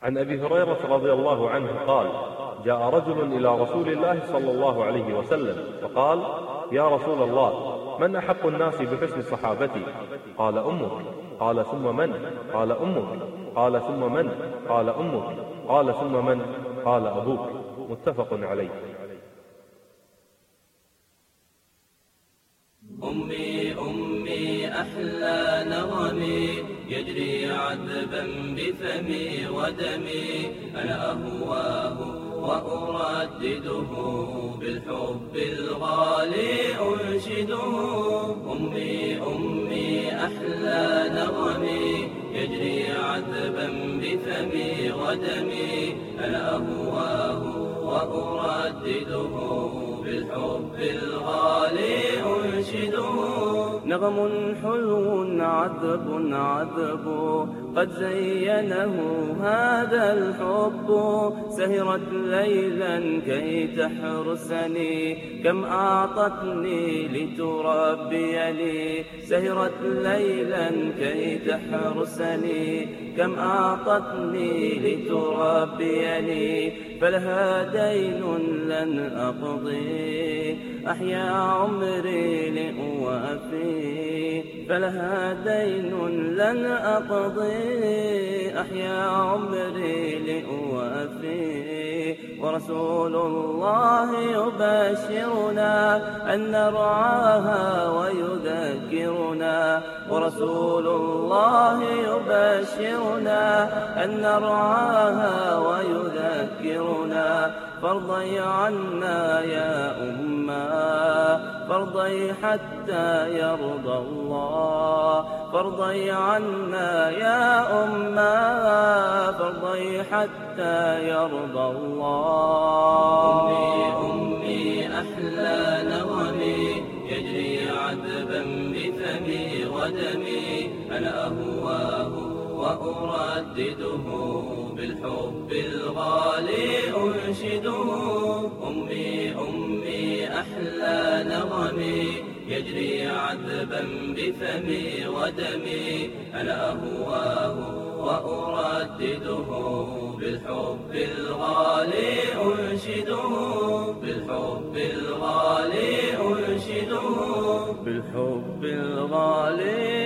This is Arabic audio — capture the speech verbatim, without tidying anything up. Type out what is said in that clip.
عن أبي هريرة رضي الله عنه قال: جاء رجل إلى رسول الله صلى الله عليه وسلم فقال: يا رسول الله، من أحق الناس بحسن صحابتي؟ قال: أمك. قال: ثم من؟ قال: أمك. قال: ثم من؟ قال: أمك. قال: ثم من؟ قال: أبوك. متفق عليه. أمي أمي أحلى نغمي يجري عذبا بفمي ودمي، أنا أهواه وأردده بالحب الغالي أنشده. أمي أمي أحلى نغمي يجري عذبا بفمي ودمي، أنا أهواه وأردده بالحب الغالي أنشده. نغم حلو عذب عذب قد زينه هذا الحب، سهرت ليلا كي تحرسني كم أعطتني لتربيني، سهرت ليلا كي تحرسني كم أعطتني لتربيني، فلها دين لن أقضي أحيا عمري لأوافي، فلها دين لن أقضي أحيا عمري لأوافي. ورسول الله يبشرنا أن نرعاها ويذكرنا، ورسول الله يبشرنا أن نرعاها ويذكرنا، فارضي عنا يا أمّا فارضي حتى يرضى الله، فارضي عنا يا أمّا فارضي حتى يرضى الله. أمي أمي أحلى نغمي يجري عذبا بفمي ودمي، أنا أهواه وأردده بالحب الغالي أنشده. أمي أمي أحلى نغمي يجري عذبا بفمي ودمي، أنا أهواه وأردده بالحب الغالي أنشده، بالحب الغالي أنشده، بالحب الغالي